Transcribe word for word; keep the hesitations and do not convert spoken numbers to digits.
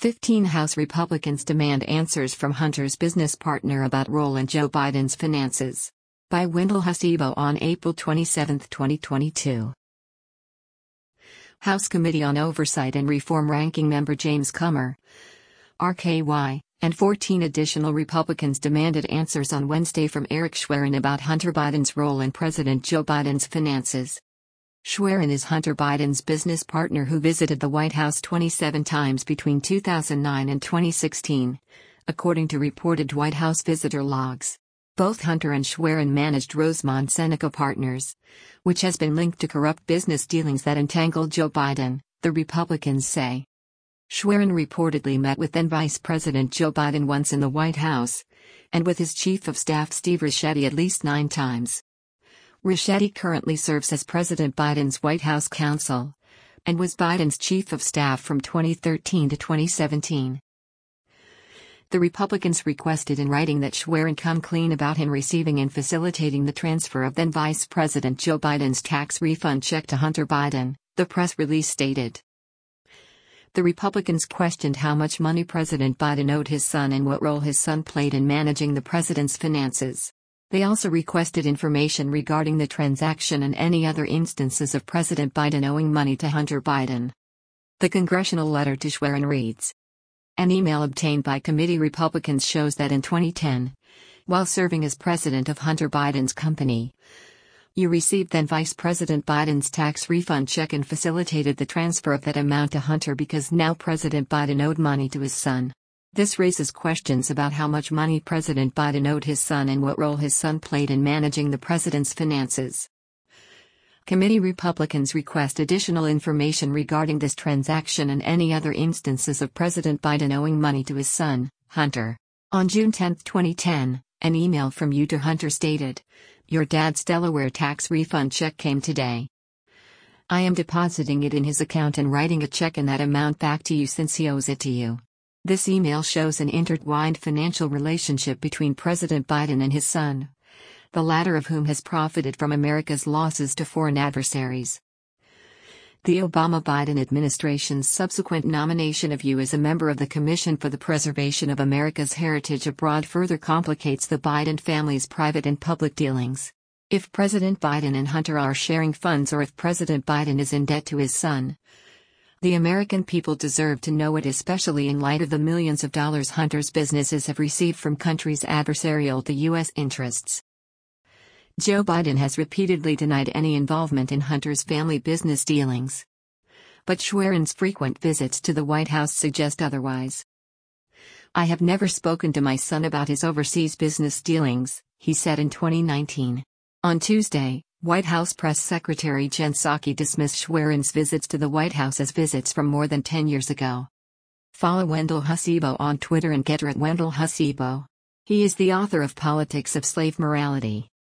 fifteen House Republicans demand answers from Hunter's business partner about role in Joe Biden's finances. By Wendell Hasibo on April twenty-seventh, twenty twenty-two. House Committee on Oversight and Reform Ranking Member James Comer, R K Y, and fourteen additional Republicans demanded answers on Wednesday from Eric Schwerin about Hunter Biden's role in President Joe Biden's finances. Schwerin is Hunter Biden's business partner who visited the White House twenty-seven times between two thousand nine and twenty sixteen, according to reported White House visitor logs. Both Hunter and Schwerin managed Rosemont Seneca Partners, which has been linked to corrupt business dealings that entangled Joe Biden, the Republicans say. Schwerin reportedly met with then Vice President Joe Biden once in the White House, and with his Chief of Staff Steve Ricchetti at least nine times. Ricchetti currently serves as President Biden's White House counsel, and was Biden's Chief of Staff from twenty thirteen to twenty seventeen. The Republicans requested in writing that Schwerin come clean about him receiving and facilitating the transfer of then Vice President Joe Biden's tax refund check to Hunter Biden, the press release stated. The Republicans questioned how much money President Biden owed his son and what role his son played in managing the president's finances. They also requested information regarding the transaction and any other instances of President Biden owing money to Hunter Biden. The congressional letter to Schwerin reads. An email obtained by committee Republicans shows that in twenty ten, while serving as president of Hunter Biden's company, you received then Vice President Biden's tax refund check and facilitated the transfer of that amount to Hunter because now President Biden owed money to his son. This raises questions about how much money President Biden owed his son and what role his son played in managing the president's finances. Committee Republicans request additional information regarding this transaction and any other instances of President Biden owing money to his son, Hunter. On June tenth, twenty ten, an email from you to Hunter stated, "Your dad's Delaware tax refund check came today. I am depositing it in his account and writing a check in that amount back to you since he owes it to you." This email shows an intertwined financial relationship between President Biden and his son, the latter of whom has profited from America's losses to foreign adversaries. The Obama-Biden administration's subsequent nomination of you as a member of the Commission for the Preservation of America's Heritage Abroad further complicates the Biden family's private and public dealings. If President Biden and Hunter are sharing funds or if President Biden is in debt to his son, the American people deserve to know it, especially in light of the millions of dollars Hunter's businesses have received from countries adversarial to U S interests. Joe Biden has repeatedly denied any involvement in Hunter's family business dealings. But Schwerin's frequent visits to the White House suggest otherwise. I have never spoken to my son about his overseas business dealings, he said in twenty nineteen. On Tuesday, White House Press Secretary Jen Psaki dismissed Schwerin's visits to the White House as visits from more than ten years ago. Follow Wendell Hasibo on Twitter and get her at Wendell Hasibo. He is the author of Politics of Slave Morality.